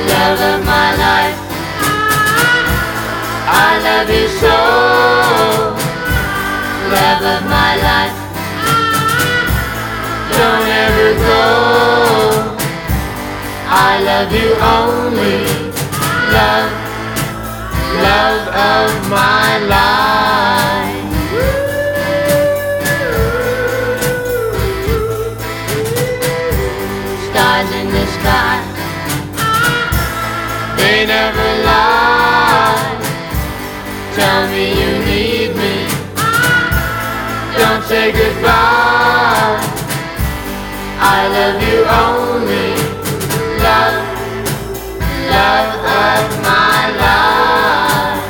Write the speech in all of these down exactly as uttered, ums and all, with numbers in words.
love of my life. I love you so, love of my life. Don't ever go, I love you only, love, love of my life. Stars in the sky, they never lie. Tell me you need me, don't say goodbye. I love you only, love, love of my life.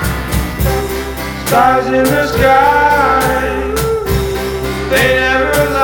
Stars in the sky, they never lie.